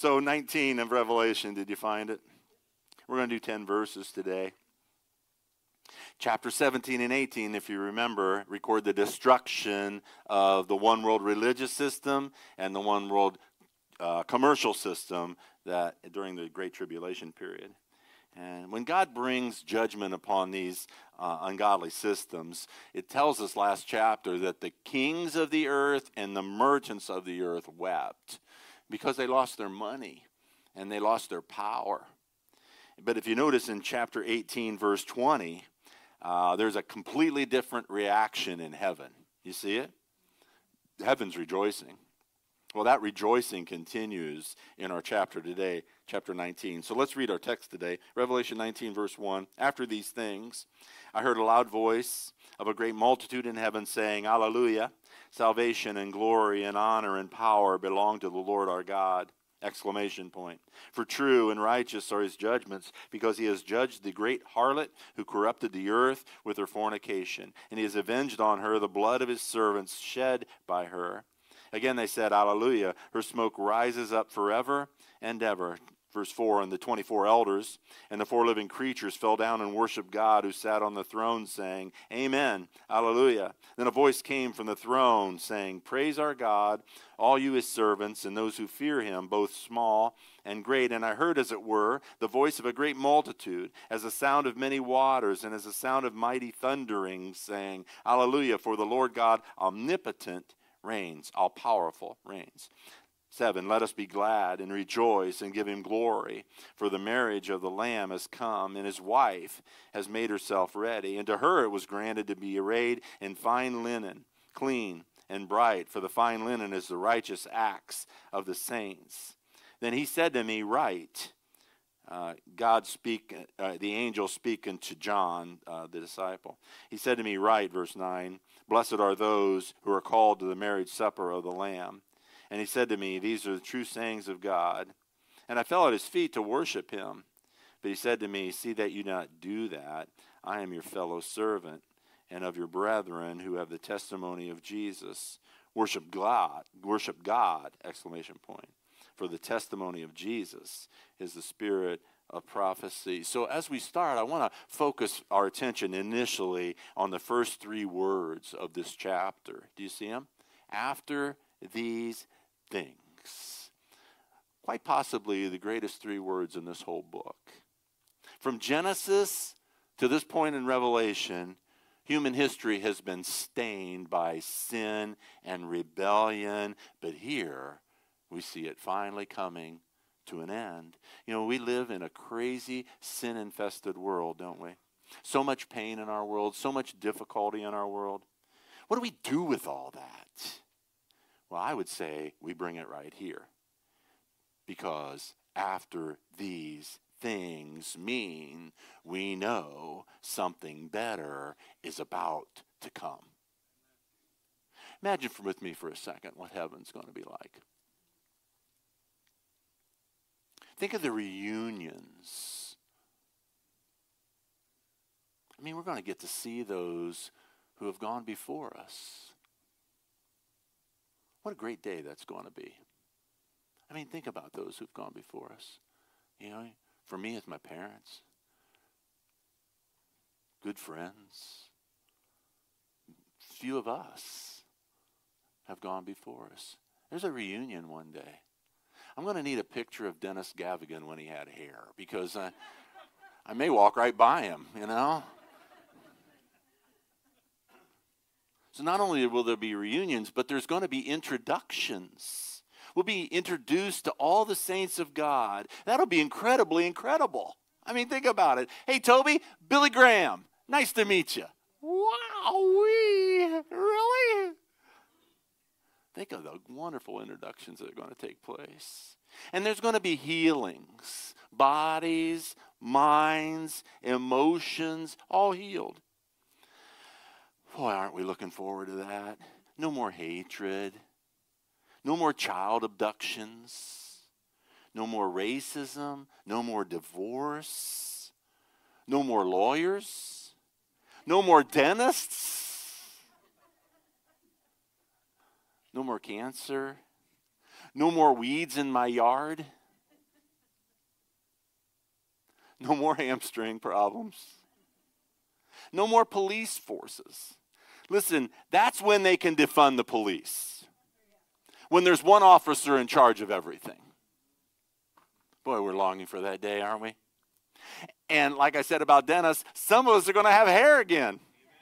So 19 of Revelation, did you find it? We're going to do 10 verses today. Chapter 17 and 18, if you remember, record the destruction of the one world religious system and the one world commercial system that during the Great Tribulation period. And when God brings judgment upon these ungodly systems, it tells us last chapter that the kings of the earth and the merchants of the earth wept because they lost their money and they lost their power. But if you notice in chapter 18, verse 20, there's a completely different reaction in heaven. You see it? Heaven's rejoicing. Well, that rejoicing continues in our chapter today, chapter 19. So let's read our text today. Revelation 19, verse 1. After these things, I heard a loud voice of a great multitude in heaven saying, Alleluia! Salvation and glory and honor and power belong to the Lord our God. Exclamation point. For true and righteous are his judgments, because he has judged the great harlot who corrupted the earth with her fornication, and he has avenged on her the blood of his servants shed by her. Again they said, Alleluia, her smoke rises up forever and ever. Verse 4, and the 24 elders and the 4 living creatures fell down and worshiped God who sat on the throne, saying, Amen, Alleluia. Then a voice came from the throne, saying, Praise our God, all you his servants, and those who fear him, both small and great. And I heard, as it were, the voice of a great multitude, as the sound of many waters, and as the sound of mighty thunderings, saying, Alleluia, for the Lord God omnipotent reigns, all-powerful reigns. 7, let us be glad and rejoice and give him glory, for the marriage of the Lamb has come, and his wife has made herself ready. And to her it was granted to be arrayed in fine linen, clean and bright, for the fine linen is the righteous acts of the saints. Then he said to me, Write, the angel speaking to John, the disciple. He said to me, Write, verse 9, Blessed are those who are called to the marriage supper of the Lamb. And he said to me, These are the true sayings of God. And I fell at his feet to worship him. But he said to me, See that you not do that. I am your fellow servant and of your brethren who have the testimony of Jesus. Worship God, exclamation point. For the testimony of Jesus is the spirit of prophecy. So as we start, I want to focus our attention initially on the first 3 words of this chapter. Do you see them? After these things. Quite possibly the greatest 3 words in this whole book. From Genesis to this point in Revelation, human history has been stained by sin and rebellion, but here we see it finally coming to an end. You know, we live in a crazy, sin-infested world, don't we? So much pain in our world, so much difficulty in our world. What do we do with all that? Well, I would say we bring it right here. Because after these things mean we know something better is about to come. Imagine with me for a second what heaven's going to be like. Think of the reunions. I mean, we're going to get to see those who have gone before us. What a great day that's going to be. I mean, think about those who've gone before us. You know, for me, it's my parents, good friends. Few of us have gone before us. There's a reunion one day. I'm going to need a picture of Dennis Gavigan when he had hair, because I may walk right by him, you know. So not only will there be reunions, but there's going to be introductions. We'll be introduced to all the saints of God. That'll be incredibly incredible. I mean, think about it. Hey, Toby, Billy Graham, nice to meet you. Wow-wee, really? Think of the wonderful introductions that are going to take place. And there's going to be healings, bodies, minds, emotions, all healed. Boy, aren't we looking forward to that? No more hatred. No more child abductions. No more racism. No more divorce. No more lawyers. No more dentists. No more cancer. No more weeds in my yard. No more hamstring problems. No more police forces. Listen, that's when they can defund the police. When there's one officer in charge of everything. Boy, we're longing for that day, aren't we? And like I said about Dennis, some of us are going to have hair again.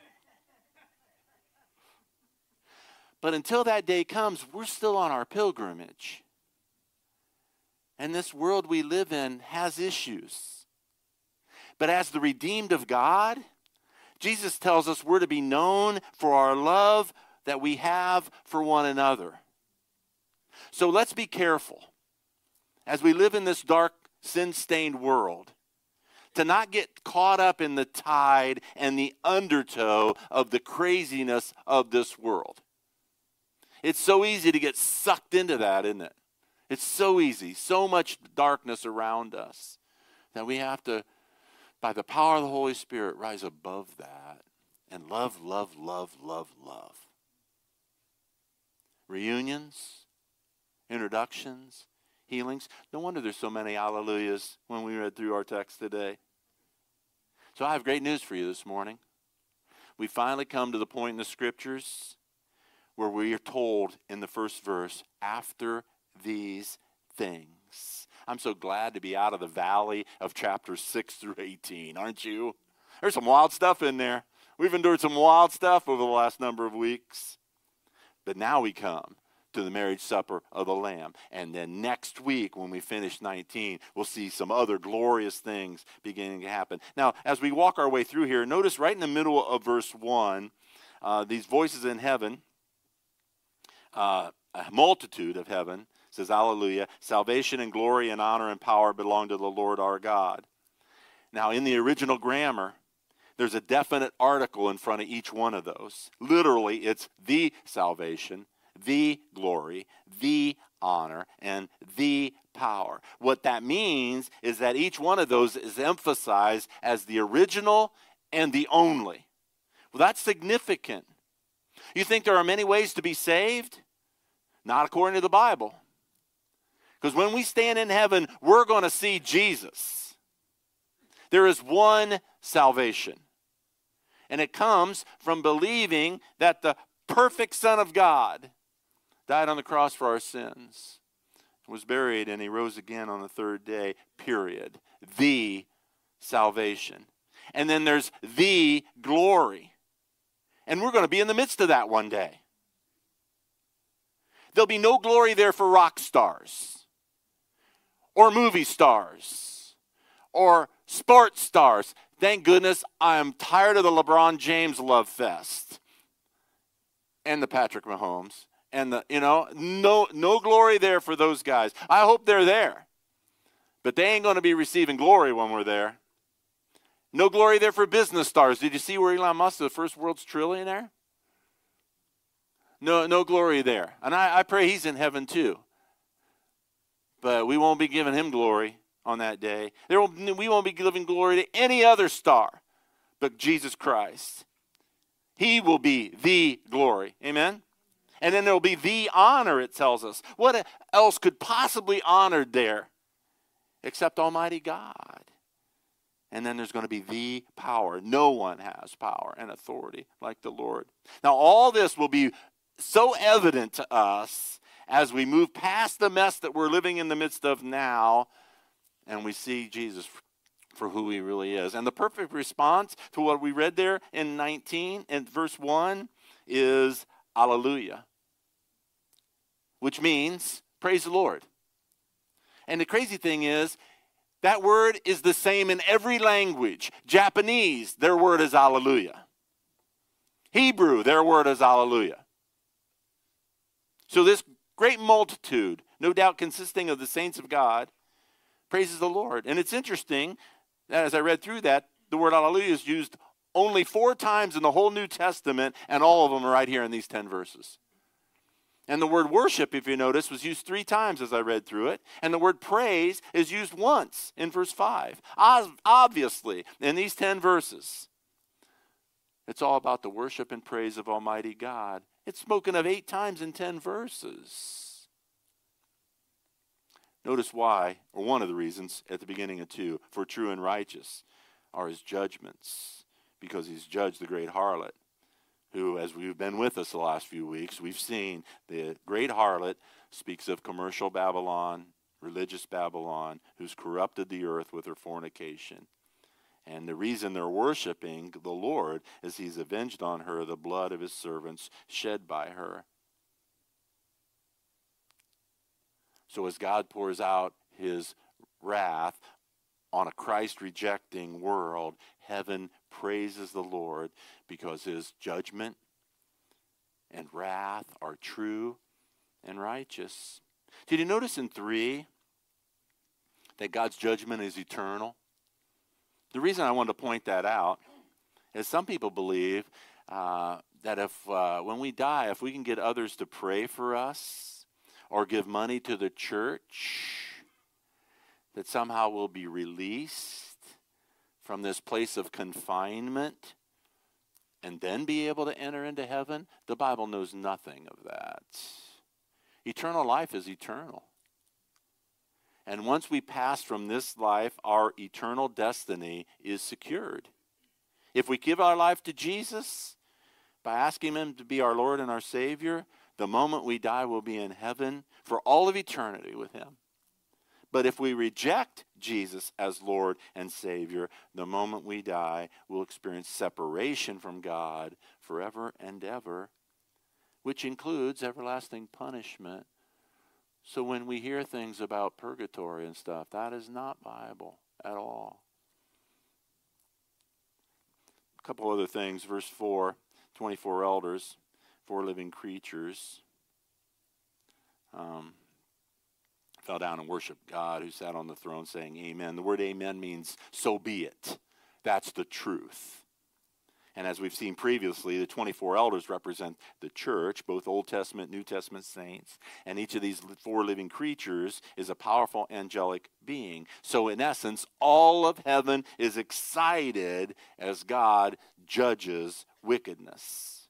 But until that day comes, we're still on our pilgrimage. And this world we live in has issues. But as the redeemed of God, Jesus tells us we're to be known for our love that we have for one another. So let's be careful as we live in this dark, sin-stained world to not get caught up in the tide and the undertow of the craziness of this world. It's so easy to get sucked into that, isn't it? It's so easy, so much darkness around us that we have to, by the power of the Holy Spirit, rise above that and love, love, love, love, love. Reunions, introductions, healings. No wonder there's so many hallelujahs when we read through our text today. So I have great news for you this morning. We finally come to the point in the scriptures where we are told in the first verse, after these things. I'm so glad to be out of the valley of chapters 6 through 18, aren't you? There's some wild stuff in there. We've endured some wild stuff over the last number of weeks. But now we come to the marriage supper of the Lamb. And then next week, when we finish 19, we'll see some other glorious things beginning to happen. Now, as we walk our way through here, notice right in the middle of verse 1, these voices in heaven, a multitude of heaven, says, hallelujah, salvation and glory and honor and power belong to the Lord our God. Now, in the original grammar, there's a definite article in front of each one of those. Literally, it's the salvation, the glory, the honor, and the power. What that means is that each one of those is emphasized as the original and the only. Well, that's significant. You think there are many ways to be saved? Not according to the Bible. Because when we stand in heaven, we're going to see Jesus. There is one salvation. And it comes from believing that the perfect Son of God died on the cross for our sins, was buried, and he rose again on the third day, period. The salvation. And then there's the glory. And we're going to be in the midst of that one day. There'll be no glory there for rock stars or movie stars or sports stars. Thank goodness I'm tired of the LeBron James love fest and the Patrick Mahomes and the, no glory there for those guys. I hope they're there, but they ain't going to be receiving glory when we're there. No glory there for business stars. Did you see where Elon Musk is the first world's trillionaire? No glory there. And I pray he's in heaven too. But we won't be giving him glory on that day. We won't be giving glory to any other star but Jesus Christ. He will be the glory. Amen? And then there will be the honor, it tells us. What else could possibly be honored there except Almighty God? And then there's going to be the power. No one has power and authority like the Lord. Now, all this will be so evident to us as we move past the mess that we're living in the midst of now, and we see Jesus for who he really is. And the perfect response to what we read there in 19, in verse 1, is Alleluia, which means praise the Lord. And the crazy thing is, that word is the same in every language. Japanese, their word is Alleluia. Hebrew, their word is Alleluia. So this great multitude, no doubt consisting of the saints of God, praises the Lord. And it's interesting that as I read through that, the word Alleluia is used only 4 times in the whole New Testament, and all of them are right here in these 10 verses. And the word worship, if you notice, was used 3 times as I read through it. And the word praise is used once in verse 5. Obviously, in these 10 verses, it's all about the worship and praise of Almighty God. It's spoken of 8 times in 10 verses. Notice why, or one of the reasons at the beginning of 2, for true and righteous are his judgments, because he's judged the great harlot, who, as we've been with us the last few weeks, we've seen the great harlot speaks of commercial Babylon, religious Babylon, who's corrupted the earth with her fornication. And the reason they're worshiping the Lord is he's avenged on her the blood of his servants shed by her. So as God pours out his wrath on a Christ-rejecting world, heaven praises the Lord because his judgment and wrath are true and righteous. Did you notice in 3 that God's judgment is eternal? The reason I wanted to point that out is some people believe that if when we die, if we can get others to pray for us or give money to the church, that somehow we'll be released from this place of confinement and then be able to enter into heaven. The Bible knows nothing of that. Eternal life is eternal. And once we pass from this life, our eternal destiny is secured. If we give our life to Jesus by asking him to be our Lord and our Savior, the moment we die, we'll be in heaven for all of eternity with him. But if we reject Jesus as Lord and Savior, the moment we die, we'll experience separation from God forever and ever, which includes everlasting punishment. So when we hear things about purgatory and stuff, that is not Bible at all. A couple other things. Verse 4, 24 elders, 4 living creatures, fell down and worshiped God who sat on the throne saying amen. The word amen means so be it. That's the truth. And as we've seen previously, the 24 elders represent the church, both Old Testament, New Testament saints. And each of these 4 living creatures is a powerful angelic being. So in essence, all of heaven is excited as God judges wickedness.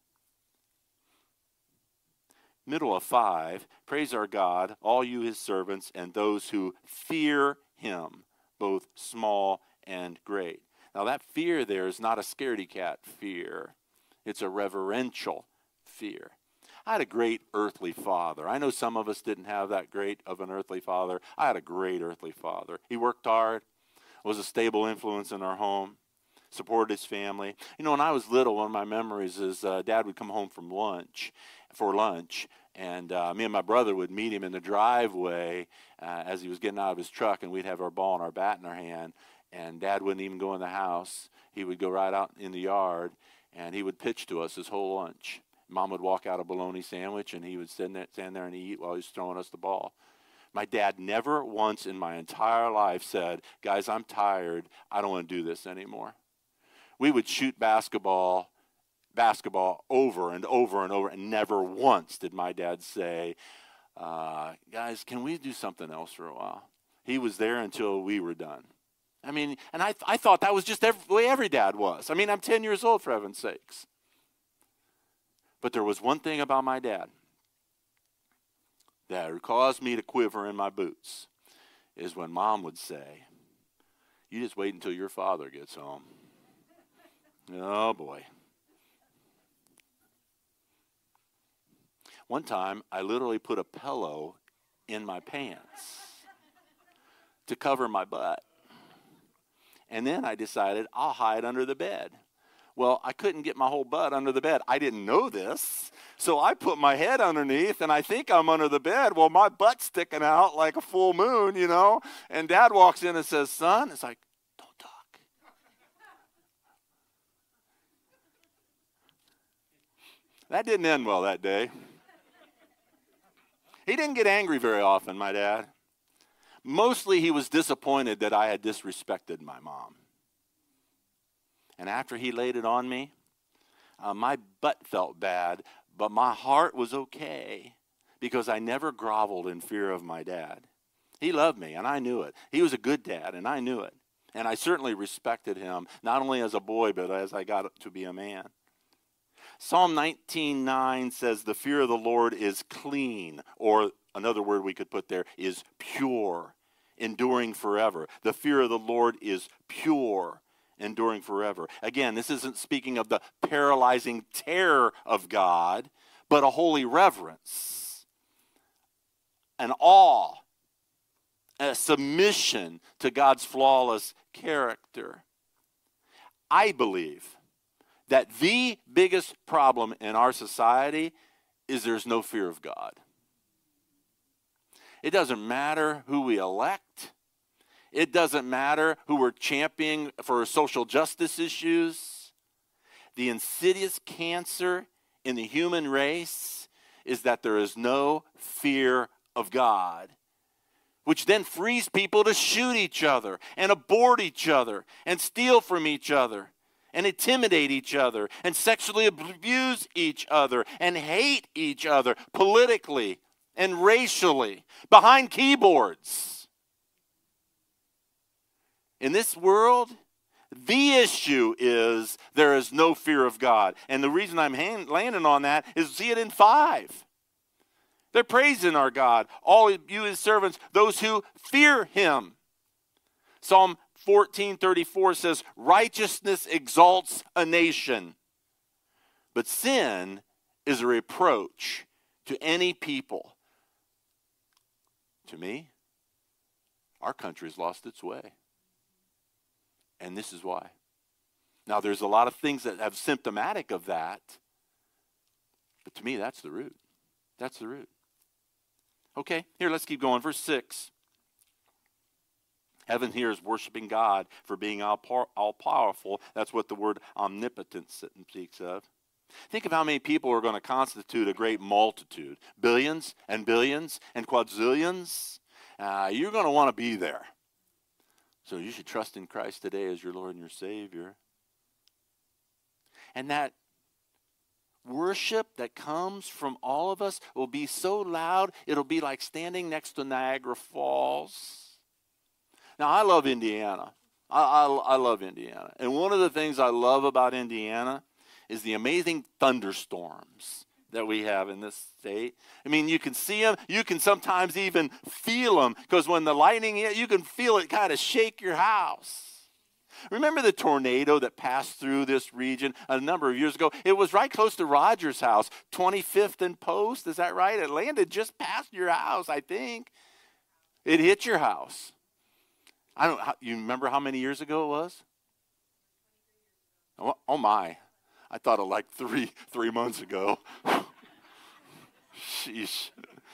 Middle of 5, praise our God, all you his servants, and those who fear him, both small and great. Now that fear there is not a scaredy cat fear. It's a reverential fear. I had a great earthly father. I know some of us didn't have that great of an earthly father. I had a great earthly father. He worked hard, was a stable influence in our home, supported his family. You know, when I was little, one of my memories is Dad would come home from lunch, and me and my brother would meet him in the driveway as he was getting out of his truck, and we'd have our ball and our bat in our hand. And Dad wouldn't even go in the house. He would go right out in the yard, and he would pitch to us his whole lunch. Mom would walk out a bologna sandwich, and he would stand there and eat while he was throwing us the ball. My dad never once in my entire life said, guys, I'm tired. I don't want to do this anymore. We would shoot basketball over and over and over, and never once did my dad say, guys, can we do something else for a while? He was there until we were done. I mean, and I thought that was just the way every dad was. I mean, I'm 10 years old, for heaven's sakes. But there was one thing about my dad that caused me to quiver in my boots, is when Mom would say, you just wait until your father gets home. Oh, boy. One time, I literally put a pillow in my pants to cover my butt. And then I decided I'll hide under the bed. Well, I couldn't get my whole butt under the bed. I didn't know this. So I put my head underneath, and I think I'm under the bed. Well, my butt's sticking out like a full moon, you know. And Dad walks in and says, son, it's like, don't talk. That didn't end well that day. He didn't get angry very often, my dad. Mostly he was disappointed that I had disrespected my mom. And after he laid it on me, my butt felt bad, but my heart was okay because I never groveled in fear of my dad. He loved me, and I knew it. He was a good dad, and I knew it. And I certainly respected him, not only as a boy, but as I got to be a man. Psalm 19:9 says, the fear of the Lord is clean, or another word we could put there is pure, enduring forever. The fear of the Lord is pure, enduring forever. Again, this isn't speaking of the paralyzing terror of God, but a holy reverence, an awe, a submission to God's flawless character. I believe that the biggest problem in our society is there's no fear of God. It doesn't matter who we elect. It doesn't matter who we're championing for social justice issues. The insidious cancer in the human race is that there is no fear of God, which then frees people to shoot each other and abort each other and steal from each other and intimidate each other and sexually abuse each other and hate each other politically and racially behind keyboards. In this world, the issue is there is no fear of God. And the reason I'm landing on that is see it in 5. They're praising our God, all you his servants, those who fear him. Psalm 14:34 says, righteousness exalts a nation, but sin is a reproach to any people. To me, our country's lost its way. And this is why. Now, there's a lot of things that have symptomatic of that, but to me, that's the root. That's the root. Okay, here, let's keep going. Verse 6. Heaven here is worshiping God for being all-powerful. That's what the word omnipotence speaks of. Think of how many people are going to constitute a great multitude. Billions and billions and quadrillions. You're going to want to be there. So you should trust in Christ today as your Lord and your Savior. And that worship that comes from all of us will be so loud, it'll be like standing next to Niagara Falls. Now, I love Indiana. I love Indiana. And one of the things I love about Indiana is the amazing thunderstorms that we have in this state. I mean, you can see them. You can sometimes even feel them, because when the lightning hits, you can feel it kind of shake your house. Remember the tornado that passed through this region a number of years ago? It was right close to Roger's house, 25th and Post. Is that right? It landed just past your house, I think. It hit your house. I don't. You remember how many years ago it was? Oh my! I thought of like three months ago. Sheesh.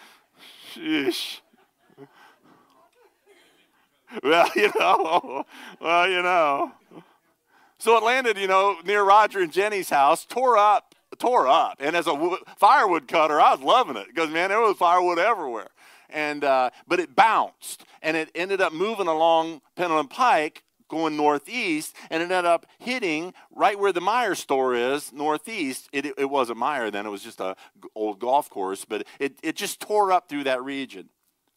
Well, you know. So it landed, near Roger and Jenny's house, tore up. And as a firewood cutter, I was loving it because, man, there was firewood everywhere. And but it bounced, and it ended up moving along Pendleton Pike, going northeast, and it ended up hitting right where the Meijer store is, northeast. It wasn't Meijer then; it was just a old golf course. But it just tore up through that region.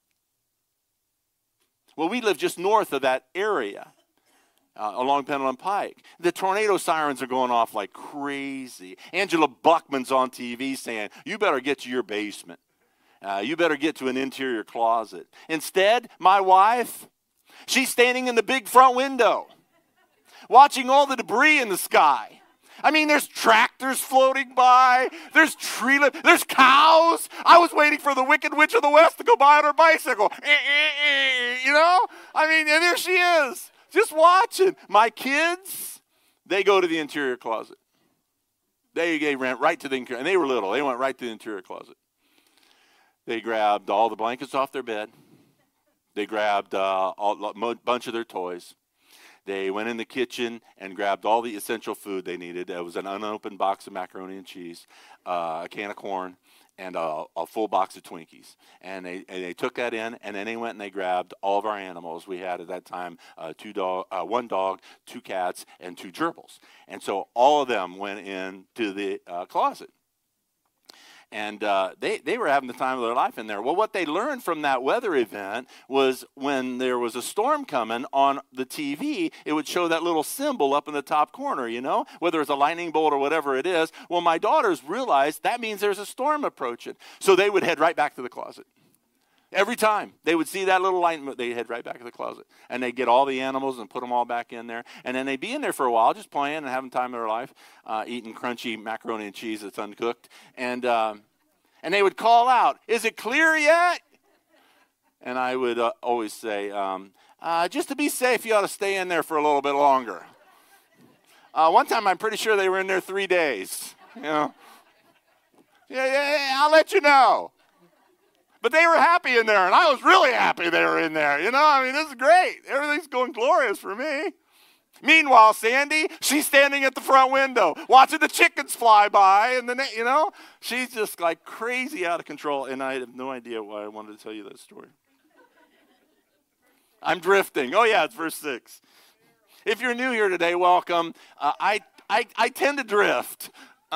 Well, we live just north of that area, along Pendleton Pike. The tornado sirens are going off like crazy. Angela Buckman's on TV saying, "You better get to your basement. You better get to an interior closet." Instead, my wife, she's standing in the big front window, watching all the debris in the sky. I mean, there's tractors floating by. There's there's cows. I was waiting for the Wicked Witch of the West to go by on her bicycle. I mean, and there she is, just watching. My kids, they go to the interior closet. They went right to the interior, and they were little. They went right to the interior closet. They grabbed all the blankets off their bed. They grabbed a bunch of their toys. They went in the kitchen and grabbed all the essential food they needed. There was an unopened box of macaroni and cheese, a can of corn, and a full box of Twinkies. And they took that in, and then they went and they grabbed all of our animals. We had at that time one dog, 2 cats, and 2 gerbils. And so all of them went into the closet. And they were having the time of their life in there. Well, what they learned from that weather event was when there was a storm coming on the TV, it would show that little symbol up in the top corner, whether it's a lightning bolt or whatever it is. Well, my daughters realized that means there's a storm approaching. So they would head right back to the closet. Every time they would see that little light, they'd head right back to the closet. And they'd get all the animals and put them all back in there. And then they'd be in there for a while, just playing and having time of their life, eating crunchy macaroni and cheese that's uncooked. And they would call out, "Is it clear yet?" And I would always say, just to be safe, you ought to stay in there for a little bit longer. One time, I'm pretty sure they were in there 3 days. You know, yeah, I'll let you know. But they were happy in there, and I was really happy they were in there. You know, I mean, this is great. Everything's going glorious for me. Meanwhile, Sandy, she's standing at the front window watching the chickens fly by, and then, you know, she's just like crazy out of control, and I have no idea why I wanted to tell you that story. I'm drifting. Oh, yeah, it's verse 6. If you're new here today, welcome. I tend to drift.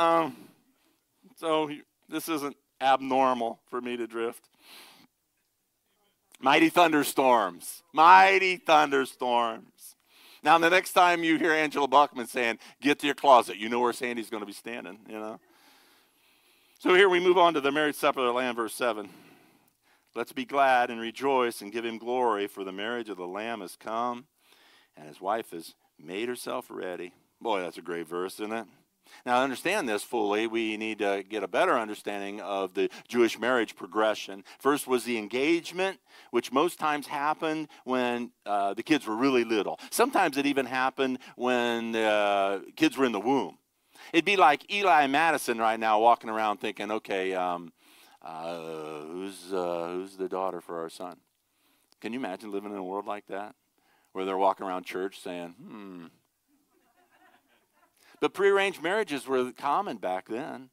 So this isn't abnormal for me to drift. Mighty thunderstorms. Mighty thunderstorms. Now, the next time you hear Angela Buckman saying, "Get to your closet," you know where Sandy's going to be standing, you know. So here we move on to the marriage supper of the Lamb, verse 7. "Let's be glad and rejoice and give him glory, for the marriage of the Lamb has come, and his wife has made herself ready." Boy, that's a great verse, isn't it? Now, to understand this fully, we need to get a better understanding of the Jewish marriage progression. First was the engagement, which most times happened when the kids were really little. Sometimes it even happened when kids were in the womb. It'd be like Eli Madison right now walking around thinking, okay, who's the daughter for our son? Can you imagine living in a world like that, where they're walking around church saying, But prearranged marriages were common back then.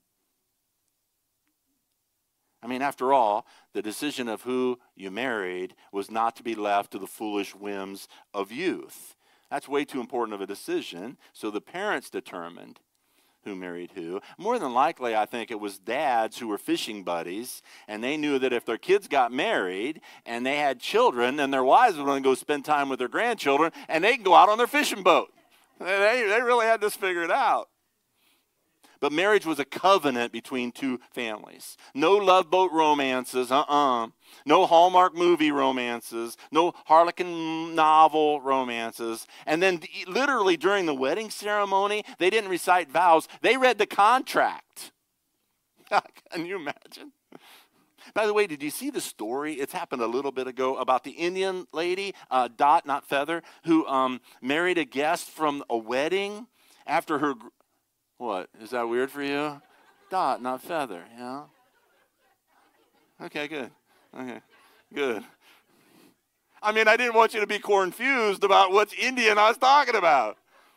I mean, after all, the decision of who you married was not to be left to the foolish whims of youth. That's way too important of a decision, so the parents determined who married who. More than likely, I think it was dads who were fishing buddies, and they knew that if their kids got married and they had children, then their wives were going to go spend time with their grandchildren, and they can go out on their fishing boat. They really had this figured out. But marriage was a covenant between two families. No Love Boat romances, No Hallmark movie romances, no Harlequin novel romances. And then literally during the wedding ceremony, they didn't recite vows. They read the contract. Can you imagine? By the way, did you see the story? It's happened a little bit ago about the Indian lady, Dot, not Feather, who married a guest from a wedding after her. What? Is that weird for you? Dot, not Feather, yeah? Okay, good. Okay, good. I mean, I didn't want you to be confused about which Indian I was talking about.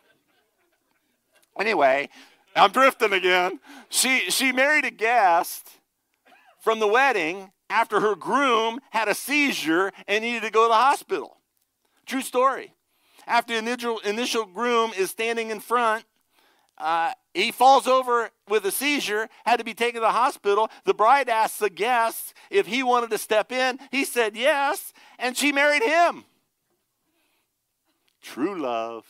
Anyway, I'm drifting again. She married a guest from the wedding after her groom had a seizure and needed to go to the hospital. True story. After the initial groom is standing in front, he falls over with a seizure, had to be taken to the hospital. The bride asks the guest if he wanted to step in. He said yes, and she married him. True love.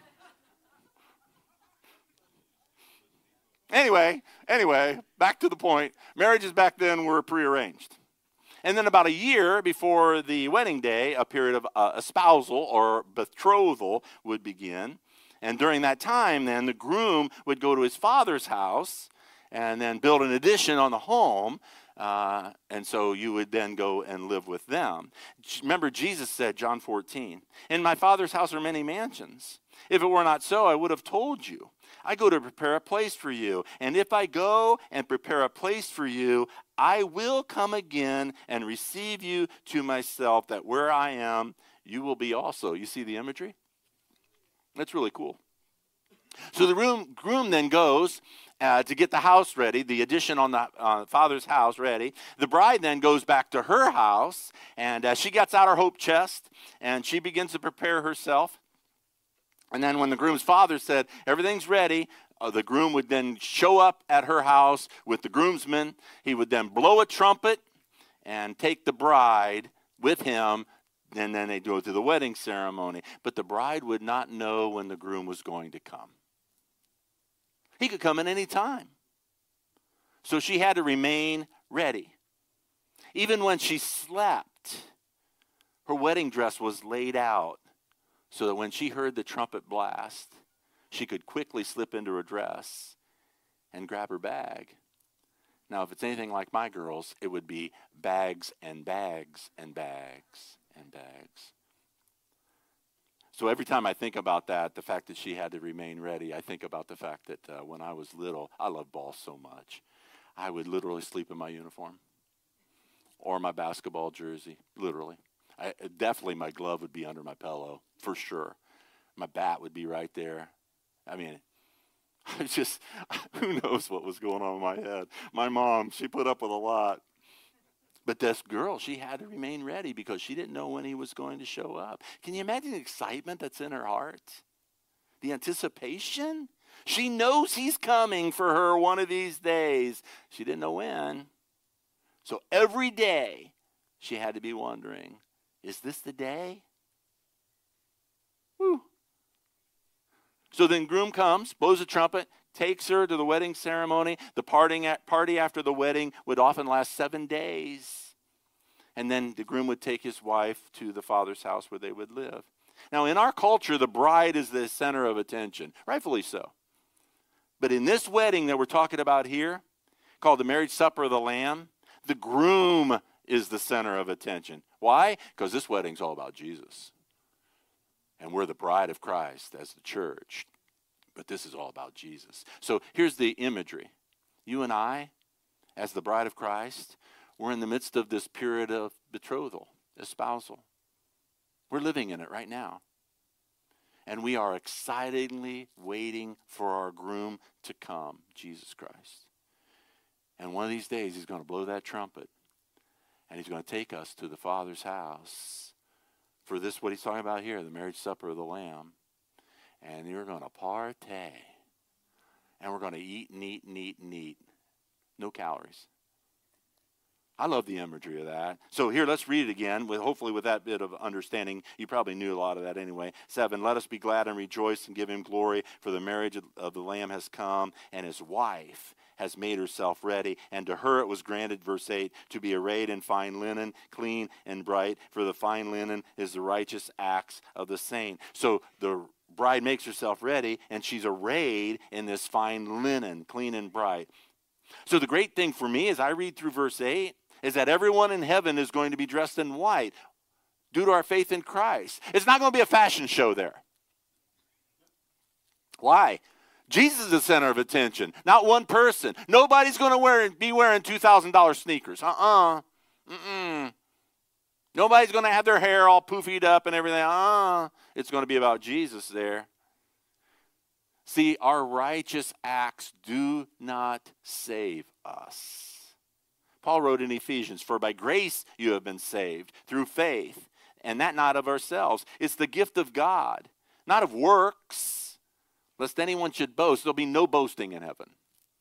Anyway, back to the point. Marriages back then were prearranged. And then about a year before the wedding day, a period of espousal or betrothal would begin. And during that time, then, the groom would go to his father's house and then build an addition on the home. And so you would then go and live with them. Remember, Jesus said, John 14, "In my Father's house are many mansions. If it were not so, I would have told you. I go to prepare a place for you. And if I go and prepare a place for you, I will come again and receive you to myself, that where I am, you will be also." You see the imagery? That's really cool. So the groom then goes to get the house ready, the addition on the father's house ready. The bride then goes back to her house, and she gets out her hope chest, and she begins to prepare herself. And then when the groom's father said, everything's ready, the groom would then show up at her house with the groomsmen. He would then blow a trumpet and take the bride with him, and then they'd go through the wedding ceremony. But the bride would not know when the groom was going to come. He could come at any time. So she had to remain ready. Even when she slept, her wedding dress was laid out so that when she heard the trumpet blast, she could quickly slip into her dress and grab her bag. Now, if it's anything like my girls, it would be bags and bags and bags and bags. So every time I think about that, the fact that she had to remain ready, I think about the fact that when I was little, I loved ball so much. I would literally sleep in my uniform or my basketball jersey, literally. Definitely my glove would be under my pillow, for sure. My bat would be right there. I mean, who knows what was going on in my head. My mom, she put up with a lot. But this girl, she had to remain ready because she didn't know when he was going to show up. Can you imagine the excitement that's in her heart? The anticipation? She knows he's coming for her one of these days. She didn't know when. So every day, she had to be wondering, is this the day? Woo. So then groom comes, blows a trumpet, takes her to the wedding ceremony. The party after the wedding would often last 7 days. And then the groom would take his wife to the father's house where they would live. Now, in our culture, the bride is the center of attention, rightfully so. But in this wedding that we're talking about here, called the marriage supper of the Lamb, the groom is the center of attention. Why? Because this wedding's all about Jesus. And we're the bride of Christ as the church. But this is all about Jesus. So here's the imagery. You and I, as the bride of Christ, we're in the midst of this period of betrothal, espousal. We're living in it right now. And we are excitedly waiting for our groom to come, Jesus Christ. And one of these days, he's going to blow that trumpet. And he's going to take us to the Father's house for this, what he's talking about here, the marriage supper of the Lamb. And you're going to partay. And we're going to eat and eat and eat and eat. No calories. I love the imagery of that. So here, let's read it again, hopefully with that bit of understanding. You probably knew a lot of that anyway. 7, let us be glad and rejoice and give him glory, for the marriage of the Lamb has come, and his wife has made herself ready. And to her it was granted, verse 8, to be arrayed in fine linen, clean and bright, for the fine linen is the righteous acts of the saint. So the bride makes herself ready, and she's arrayed in this fine linen, clean and bright. So the great thing for me as I read through verse 8 is that everyone in heaven is going to be dressed in white due to our faith in Christ. It's not going to be a fashion show there. Why? Jesus is the center of attention, not one person. Nobody's going to be wearing $2,000 sneakers. Nobody's going to have their hair all poofied up and everything. It's going to be about Jesus there. See, our righteous acts do not save us. Paul wrote in Ephesians, for by grace you have been saved through faith, and that not of ourselves. It's the gift of God, not of works, lest anyone should boast. There'll be no boasting in heaven.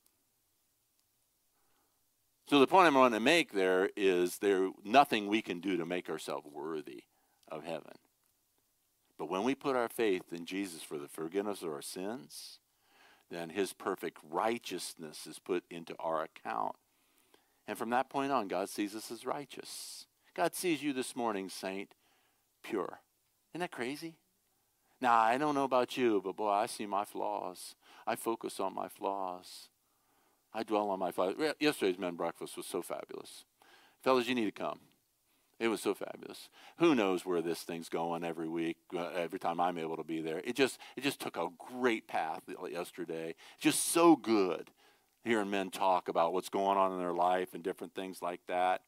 So the point I'm going to make there is there's nothing we can do to make ourselves worthy of heaven. But when we put our faith in Jesus for the forgiveness of our sins, then his perfect righteousness is put into our account. And from that point on, God sees us as righteous. God sees you this morning, saint, pure. Isn't that crazy? Now, I don't know about you, but boy, I see my flaws. I focus on my flaws. I dwell on my flaws. Yesterday's men's breakfast was so fabulous. Fellas, you need to come. It was so fabulous. Who knows where this thing's going every week, every time I'm able to be there. It just took a great path yesterday. Just so good hearing men talk about what's going on in their life and different things like that.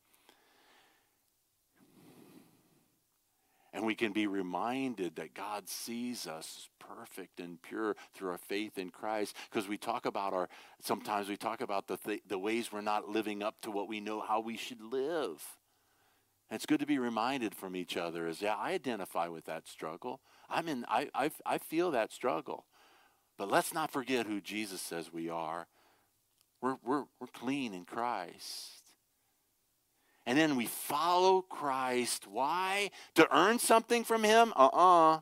And we can be reminded that God sees us perfect and pure through our faith in Christ. Because sometimes we talk about the ways we're not living up to what we know how we should live. And it's good to be reminded from each other I identify with that struggle. I feel that struggle. But let's not forget who Jesus says we are. We're clean in Christ. And then we follow Christ. Why? To earn something from him?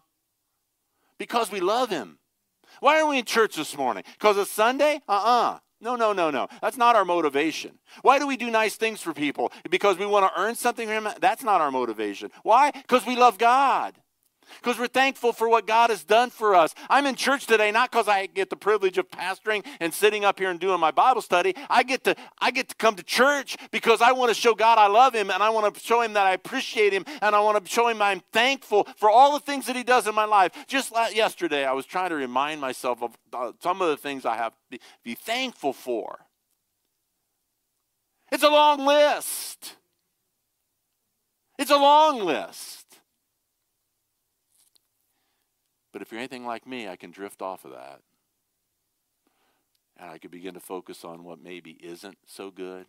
Because we love him. Why are we in church this morning? Because it's Sunday? No, no, no, no. That's not our motivation. Why do we do nice things for people? Because we want to earn something from them? That's not our motivation. Why? Because we love God. Because we're thankful for what God has done for us. I'm in church today not because I get the privilege of pastoring and sitting up here and doing my Bible study. I get to come to church because I want to show God I love him, and I want to show him that I appreciate him, and I want to show him I'm thankful for all the things that he does in my life. Just yesterday, I was trying to remind myself of some of the things I have to be thankful for. It's a long list. It's a long list. But if you're anything like me, I can drift off of that. And I could begin to focus on what maybe isn't so good.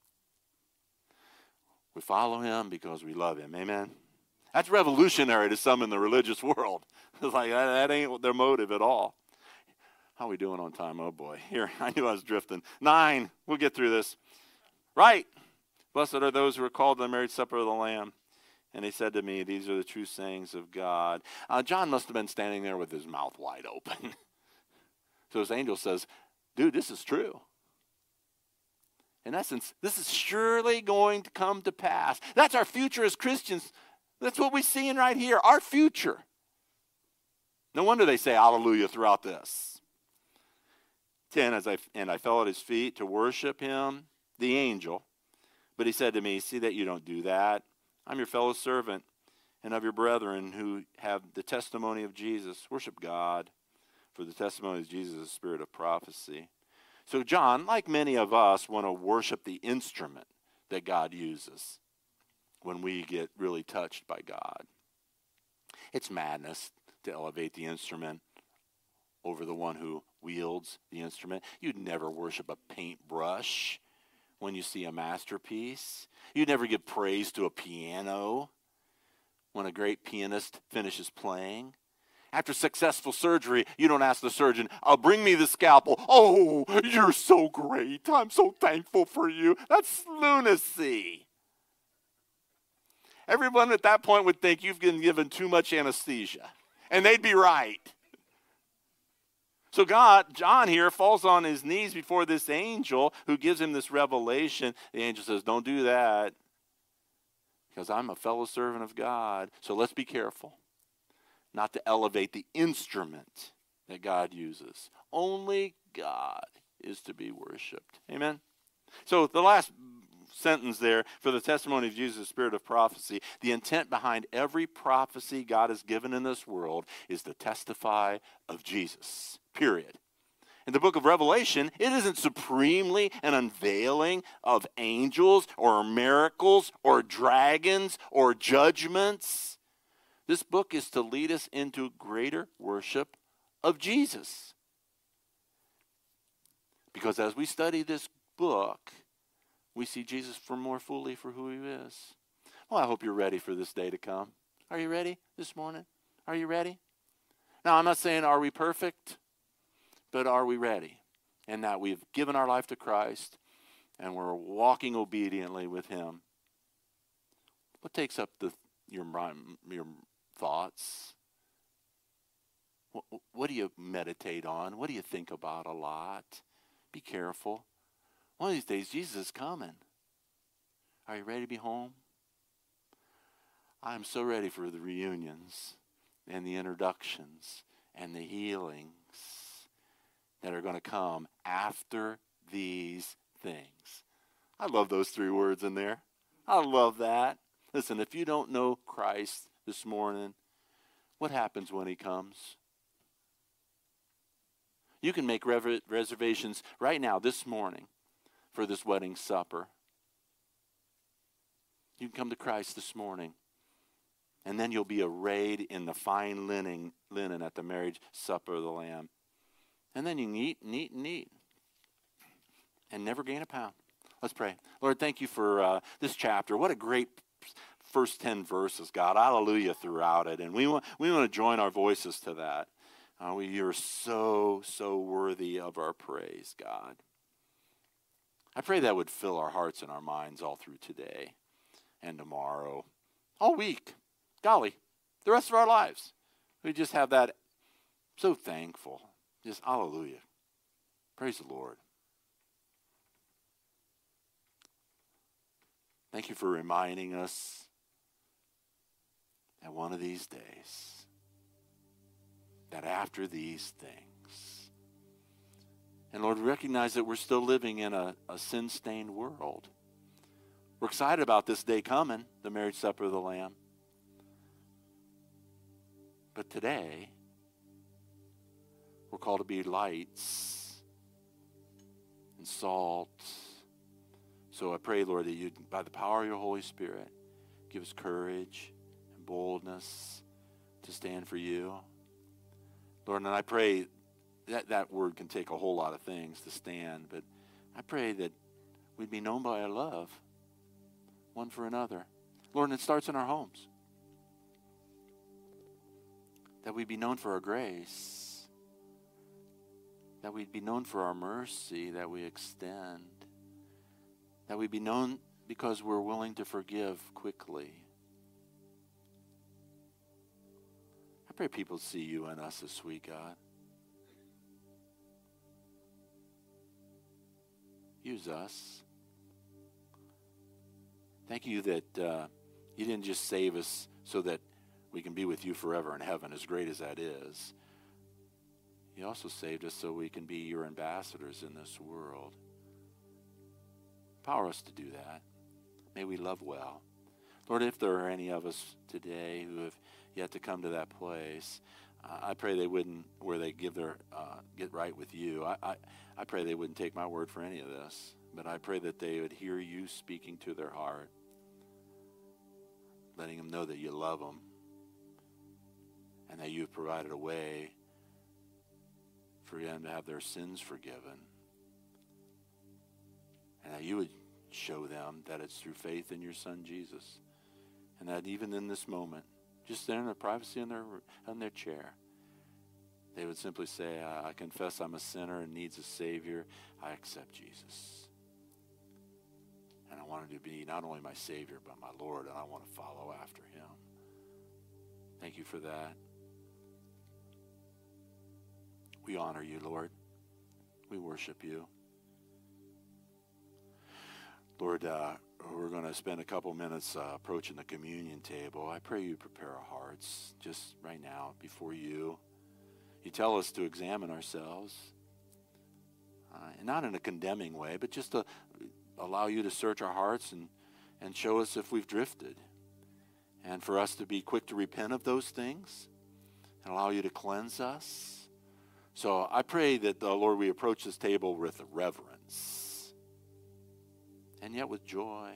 We follow him because we love him. Amen? That's revolutionary to some in the religious world. It's like, that ain't their motive at all. How are we doing on time? Oh, boy. Here, I knew I was drifting. 9. We'll get through this. Right. Blessed are those who are called to the marriage supper of the Lamb. And he said to me, these are the true sayings of God. John must have been standing there with his mouth wide open. So his angel says, dude, this is true. In essence, this is surely going to come to pass. That's our future as Christians. That's what we're seeing right here, our future. No wonder they say hallelujah throughout this. 10, and I fell at his feet to worship him, the angel. But he said to me, see that you don't do that. I'm your fellow servant and of your brethren who have the testimony of Jesus. Worship God, for the testimony of Jesus is the spirit of prophecy. So John, like many of us, want to worship the instrument that God uses when we get really touched by God. It's madness to elevate the instrument over the one who wields the instrument. You'd never worship a paintbrush when you see a masterpiece. You'd never give praise to a piano when a great pianist finishes playing. After successful surgery, you don't ask the surgeon, bring me the scalpel. Oh, you're so great. I'm so thankful for you. That's lunacy. Everyone at that point would think you've been given too much anesthesia. And they'd be right. So John here falls on his knees before this angel who gives him this revelation. The angel says, don't do that because I'm a fellow servant of God. So let's be careful not to elevate the instrument that God uses. Only God is to be worshiped. Amen? So the last sentence there, for the testimony of Jesus, the spirit of prophecy, the intent behind every prophecy God has given in this world is to testify of Jesus, period. In the book of Revelation, it isn't supremely an unveiling of angels or miracles or dragons or judgments. This book is to lead us into greater worship of Jesus. Because as we study this book, we see Jesus more fully for who he is. Well, I hope you're ready for this day to come. Are you ready this morning? Are you ready? Now, I'm not saying are we perfect, but are we ready? And that we've given our life to Christ and we're walking obediently with him. What takes up your thoughts? What do you meditate on? What do you think about a lot? Be careful. One of these days, Jesus is coming. Are you ready to be home? I'm so ready for the reunions and the introductions and the healings that are going to come after these things. I love those 3 words in there. I love that. Listen, if you don't know Christ this morning, what happens when he comes? You can make reservations right now, this morning, for this wedding supper. You can come to Christ this morning, and then you'll be arrayed in the fine linen at the marriage supper of the Lamb. And then you can eat and eat and eat and never gain a pound. Let's pray. Lord, thank you for this chapter. What a great first 10 verses, God. Hallelujah throughout it. And we want to join our voices to that. You're so, so worthy of our praise, God. I pray that would fill our hearts and our minds all through today and tomorrow, all week. Golly, the rest of our lives. We just have that so thankful. Just hallelujah. Praise the Lord. Thank you for reminding us that one of these days, that after these things, and Lord, recognize that we're still living in a sin-stained world. We're excited about this day coming, the marriage supper of the Lamb. But today, we're called to be lights and salt. So I pray, Lord, that you, by the power of your Holy Spirit, give us courage and boldness to stand for you. Lord, and I pray that word can take a whole lot of things to stand, but I pray that we'd be known by our love one for another. Lord, and it starts in our homes. That we'd be known for our grace. That we'd be known for our mercy that we extend. That we'd be known because we're willing to forgive quickly. I pray people see you in us this week, God. Use us. Thank you that you didn't just save us so that we can be with you forever in heaven, as great as that is. You also saved us so we can be your ambassadors in this world. Empower us to do that. May we love well. Lord, if there are any of us today who have yet to come to that place, I pray they wouldn't, where they give their get right with you. I pray they wouldn't take my word for any of this, but I pray that they would hear you speaking to their heart, letting them know that you love them and that you've provided a way for them to have their sins forgiven, and that you would show them that it's through faith in your Son Jesus, and that even in this moment, just there in the privacy in their chair, they would simply say, I confess I'm a sinner and needs a Savior. I accept Jesus. And I want him to be not only my Savior, but my Lord, and I want to follow after him. Thank you for that. We honor you, Lord. We worship you. Lord, we're going to spend a couple minutes approaching the communion table. I pray you prepare our hearts just right now before you. You tell us to examine ourselves, and not in a condemning way, but just to allow you to search our hearts and show us if we've drifted, and for us to be quick to repent of those things and allow you to cleanse us. So I pray that, Lord, we approach this table with reverence and yet with joy.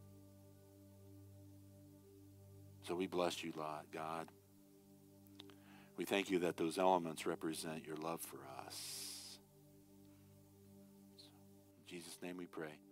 So we bless you, God. We thank you that those elements represent your love for us. In Jesus' name we pray.